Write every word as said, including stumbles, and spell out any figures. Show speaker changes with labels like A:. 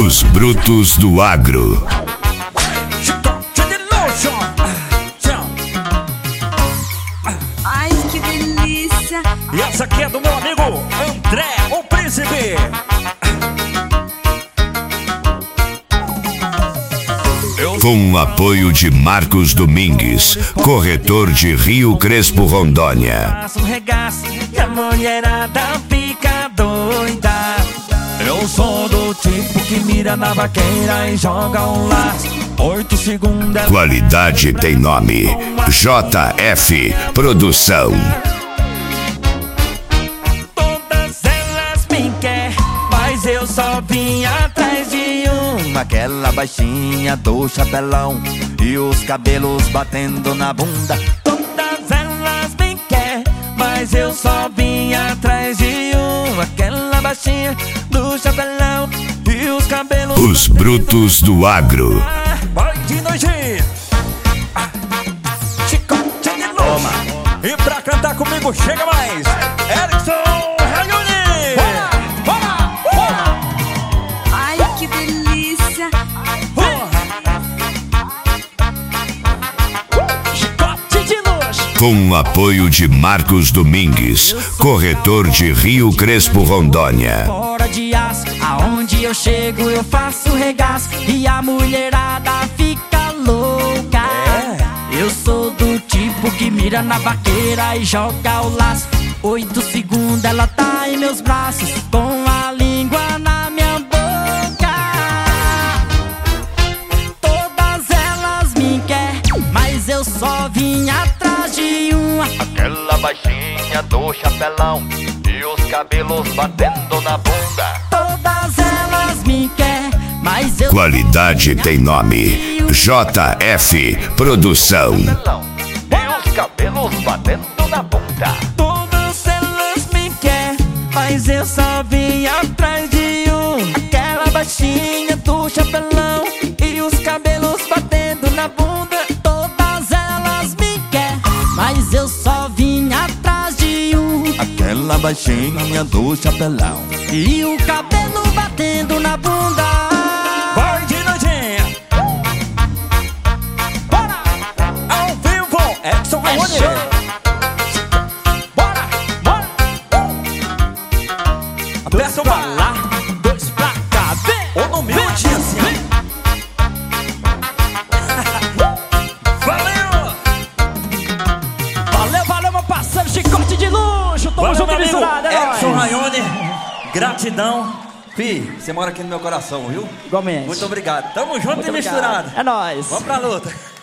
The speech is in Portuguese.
A: Os brutos do agro.
B: Ai, que delícia.
C: E essa aqui é do meu amigo André, o Príncipe.
A: Com o apoio de Marcos Domingues, corretor de Rio Crespo, Rondônia.
C: Faço um regaço e a mulherada fica doida. Eu sou do tipo que mira na vaqueira e joga um laço. Oito segundos.
A: Qualidade tem nome. J F Produção.
C: Todas elas me querem, mas eu só vim atrás de uma.
D: Aquela baixinha do chapelão e os cabelos batendo na bunda.
C: Todas elas me querem, mas eu só vim atrás de uma. Aquela baixinha do chapelão e os cabelos.
A: Os brutos do agro.
C: Vai de noite. Chicote de loma. E pra cantar comigo chega mais Erickson Rayuni. Bora, bora, bora.
B: Ai, que delícia.
C: Chicote de luz.
A: Com o apoio de Marcos Domingues, corretor de Rio Crespo, Rondônia.
E: Fora de aço, aonde eu chego eu faço regaço e a mulherada fica louca.
C: É.
E: Eu sou do tipo que mira na vaqueira e joga o laço. Oito segundos ela tá em meus braços, com a língua na minha boca. Todas elas me querem, mas eu só vim atrás de uma.
D: Aquela baixinha do chapelão e os cabelos batendo na bunda.
E: Todas elas me querem, mas eu.
A: Qualidade tem nome. J F Produção.
D: E os cabelos batendo na bunda.
C: Todas elas me querem, mas eu só vim atrás de um.
E: Aquela baixinha do chapelão e os cabelos batendo na bunda. Todas elas me querem, mas eu só vim atrás de um.
D: Aquela baixinha do chapelão
E: E o cabelo batendo na bunda.
C: Vai de notinha. Bora. Ao vivo, Erickson Rayuni. Bora, bora. Aperta pra lá, dois pra cá. Vem, ou no meu dia assim. Valeu.
E: Valeu, valeu, meu parceiro Chicote de luxo. Tamo
C: Valeu,
E: junto
C: meu
E: e
C: amigo
E: misturado, é
C: Erickson
E: nóis.
C: Rayuni. Gratidão. Pi, você mora aqui no meu coração, viu?
E: Igualmente.
C: Muito obrigado. Tamo junto
E: Muito
C: e
E: obrigado.
C: misturado.
E: É nóis.
C: Vamos pra luta.